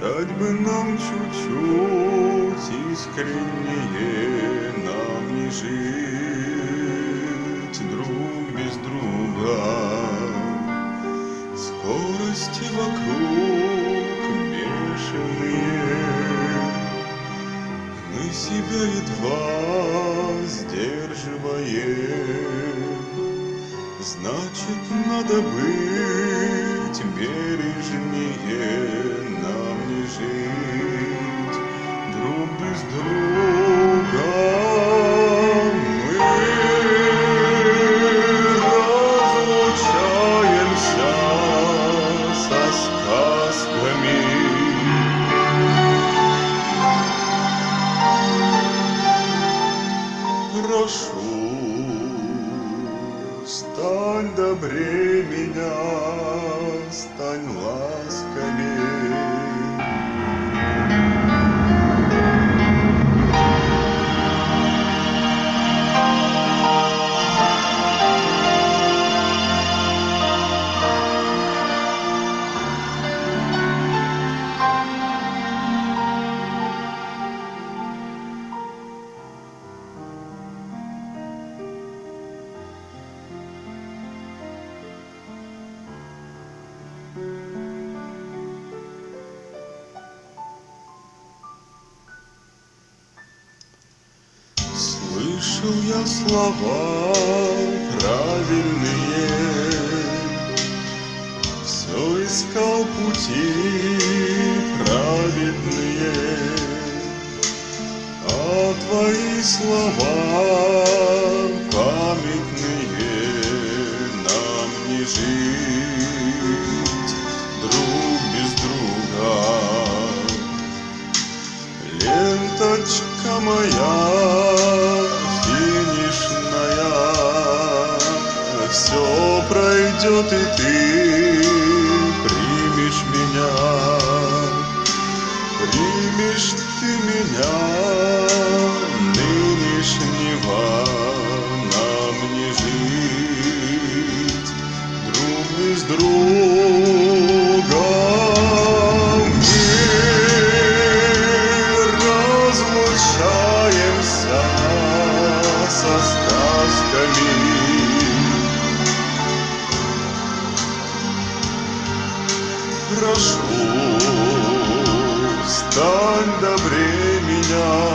Стать бы нам чуть-чуть искреннее, нам не жить друг без друга. Скорости вокруг бешеные, мы себя едва сдерживаем. Значит, надо быть бережнее, нам не жить друг без друга. Мы разлучаемся со сказками. Прошу, стань добрее меня, стань ласковее. Слышал я слова правильные, все искал пути праведные, а твои слова памятные, нам не жить друг без друга. Ленточка моя финишная, все пройдет, и ты примешь меня. Примешь ты меня нынешнего, нам не жить друг без друга. Разлучаемся со сказками. Прошу, стань добрее меня,